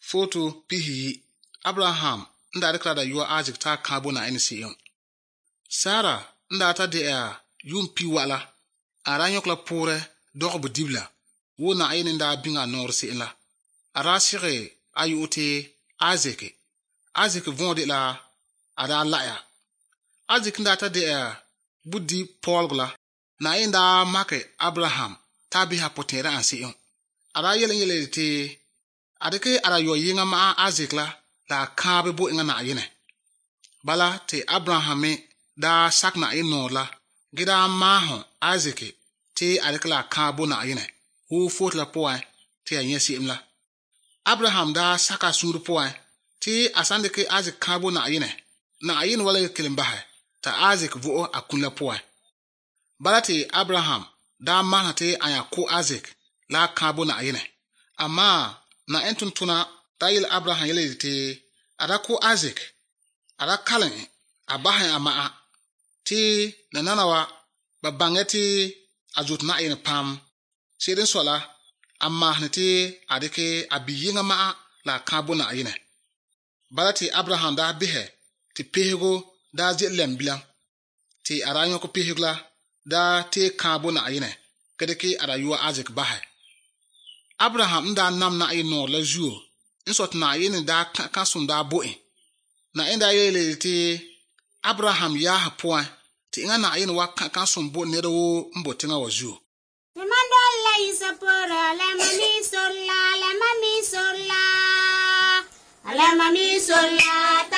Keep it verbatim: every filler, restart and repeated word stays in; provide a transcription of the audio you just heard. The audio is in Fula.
Foto pihi Abraham nda de krada yuwa Isaac ta kabo na ene siyon. Sarah nda ta de a yum pi wala ara nyokla pore dog bu dibla wo na ene nda binga nor si la ara sire ayuti Isaac Isaac vonde la ara laya Isaac nda ta de a budi Paul gla na enda make Abraham ta bi ha potera an siyon ara yele yele te adeke ara yo yinga ma Isaac la la kaabe bo inga na yene bala te Abraham da sak na ino la gida ma ho Isaac te adeke la kaabo na yene hu fot la poa te anyesi imla Abraham da saka suru poa te asande ke Isaac kaabo na yene na yene wala kelimba ta Isaac vo akunla poa bala te Abraham da ma te anya ko Isaac la kaabo na yene ama na entuntuna tayil Abraham yele te ada ko Isaac ada kalen abahan ama ti na nanawa babangeti azutna yin pam sidin sola amma hnati adike abiyinga ma la kabuna yine balati Abraham da bihe ti pehego da zilem bilam ti aranyo ko pehegla da te kabuna yine kedeke ada yuwa Isaac bahe Abraham nda nam na ino la juo insot na yin da kasum da boe na enda yele ti Abraham ya hapoa ti inga na yin wa kasum bo ne do mbotinga wa juo Mando la isapora la mami sola la mami sola la mami sola